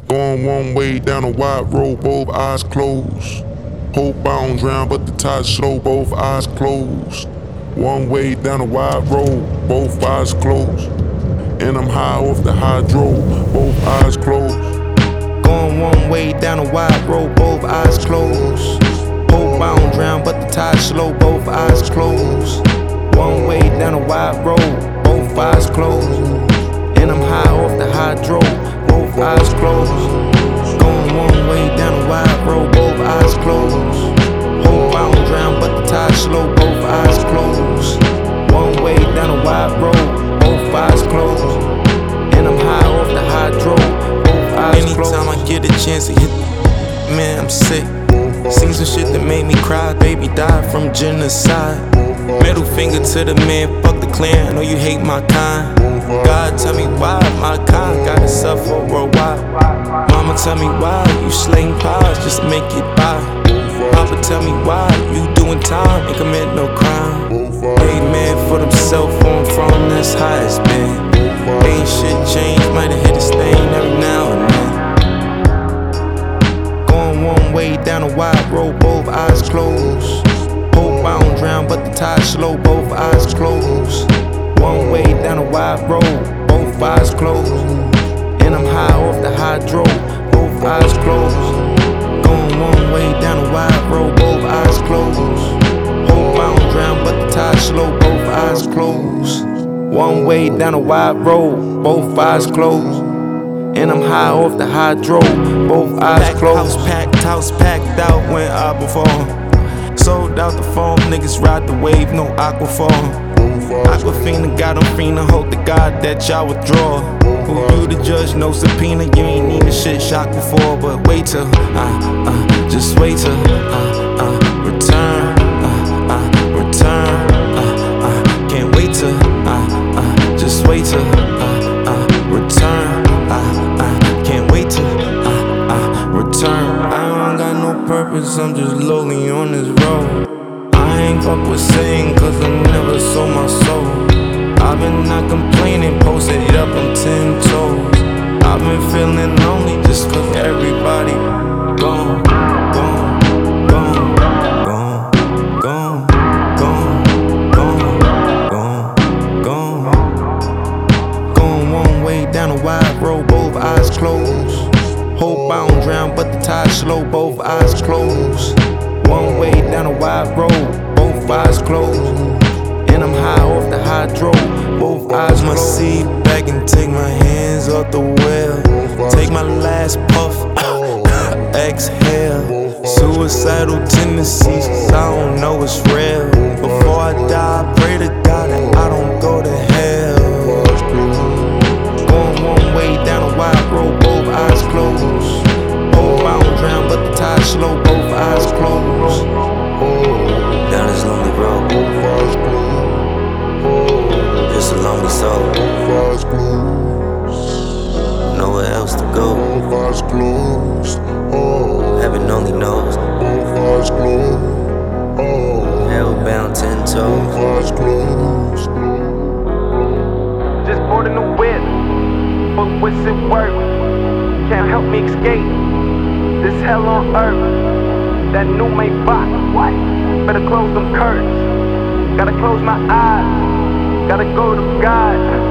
Going one way down a wide road, both eyes closed. Hope I don't drown, but the tide's slow, both eyes closed. One way down a wide road, both eyes closed. And I'm high off the hydro, both eyes closed. Going one way down a wide road, both eyes closed. Hope I don't drown, but the tide's slow, both eyes closed. One way down a wide road, both eyes closed. And I'm high off the hydro, both eyes closed. Going one way down a wide road, both eyes closed. Hope I don't drown, but the tide's slow, both eyes closed. One way down a wide road, both eyes closed. And I'm high off the hydro, both eyes closed. Anytime I get a chance to hit, man, I'm sick. Seen some shit that made me cry, baby died from genocide. Middle finger to the man, fuck the clan, I know you hate my kind. God tell me why my kind gotta suffer worldwide. Mama tell me why you slaying pies just to make it by. Papa tell me why you doing time, ain't commit no crime. Hey man for themself on from, that's how it's been. Ain't shit changed, might have hit a stain every now and then. Going one way down a wide road, both eyes closed. Hope I don't drown, but the tide's slow, both eyes closed. One way down a wide road, both eyes closed. And I'm high off the hydro, both eyes closed. Going one way down a wide road, both eyes closed. Hope I don't drown, but the tide's slow, both eyes closed. One way down a wide road, both eyes closed. And I'm high off the hydro, both eyes closed. House packed out when I perform. Sold out the phone, niggas ride the wave, no aquaform. Aquafina got them fiendin', hope to God that y'all withdraw. Who you the judge, no subpoena, you ain't even shit shocked before. But wait till, just wait till, return, return, can't wait till, just wait till, return, can't wait till, return. I don't got no purpose, I'm just lonely on this road. I ain't fuck with saying cause I never sold my soul. I've been not complaining, posted it up on 10 toes. I've been feeling lonely just cause everybody gone, gone, gone, gone, gone, gone, gone, gone, gone. Going one way down a wide road, both eyes closed. Hope I don't drown, but the tide's slow, both eyes closed. One way down a wide road, both eyes closed. And I'm high off the hydro, both eyes my seat back and take my hands off the wheel. Take my last puff, exhale. Suicidal tendencies, cause I don't know it's real. Before I die, I pray to God that I don't go to hell. Going one way down a wide road, both eyes closed. Hope I don't drown, but the tide's slow, both eyes closed. Down this lonely road, just a lonely soul. Nowhere else to go. Heaven only knows. Hellbound 10 toes. Just bought a new whip, but what's it worth? Can't help me escape this hell on earth. That new Maybach, what? Better close them curtains. Gotta close my eyes, gotta go to God.